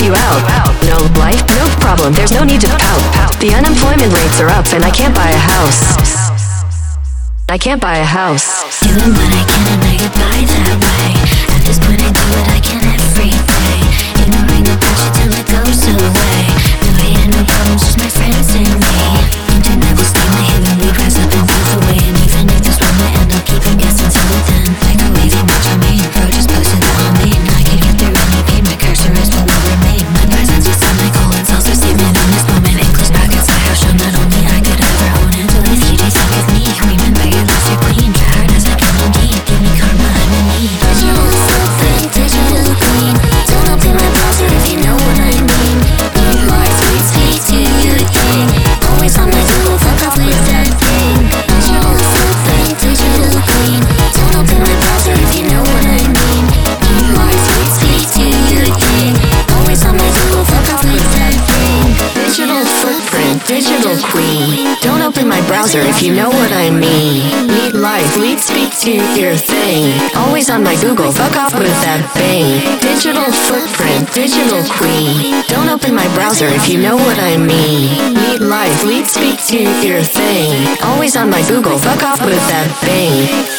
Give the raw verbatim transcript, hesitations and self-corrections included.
you out. No life, no problem, there's no need to pout. The unemployment rates are up and I can't buy a house. I can't buy a house. Doing what I can and I get by that way. At this point I do what I can every day. Ignoring the bullshit till it goes away. Really had no problems, just my friends and me. Internet will stay my hidden, we rise up and move away. And even if this one might end up keeping guessing till then, like a wavy match on me, bro, just posted that on me. And I can get through any pain, my cursor is will not remain. My presence will set my goal and self-esteeming in this moment. In close brackets I have shown that only I could ever own it. So if you disagree with me, remember you lost your queen. Try hard as I can, no need, give me karma I'm in need. Digital footprint, digital queen. Don't open my browser if you know what I mean. Need more sweet speak to your thing. Always on my Google, fuck off with that thing. Digital footprint, digital queen. Don't open my browser if you know what I mean. Need more sweet speak to your thing. Always on my Google, fuck off with that thing. Digital footprint, digital queen. Don't open my browser if you know what I mean. Need life, lead speak to your thing. Always on my Google, fuck off with that thing. Digital footprint, digital queen. Don't open my browser if you know what I mean. Need life, lead speak to your thing. Always on my Google, fuck off with that thing.